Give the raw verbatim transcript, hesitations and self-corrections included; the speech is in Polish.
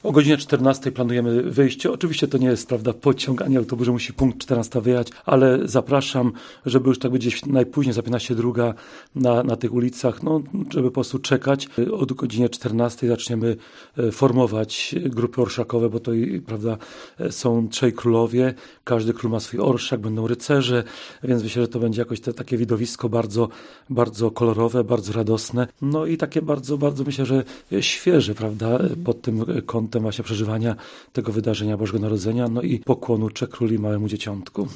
O godzinie czternastej planujemy wyjście. Oczywiście to nie jest, prawda, pociąg ani autobus, że musi punkt czternasta wyjechać, ale zapraszam, żeby już tak gdzieś najpóźniej za piętnaście druga na, na tych ulicach, no, żeby po prostu czekać. Od godziny czternastej zaczniemy formować grupy orszakowe, bo to, prawda, są trzej królowie, każdy król ma swój orszak, będą rycerze, więc myślę, że to będzie jakoś te, takie widowisko bardzo, bardzo kolorowe, bardzo radosne, no i takie bardzo, bardzo myślę, że świeże, prawda, pod tym kątem właśnie przeżywania tego wydarzenia Bożego Narodzenia, no i pokłonu Trzech Króli Małemu Dzieciątku.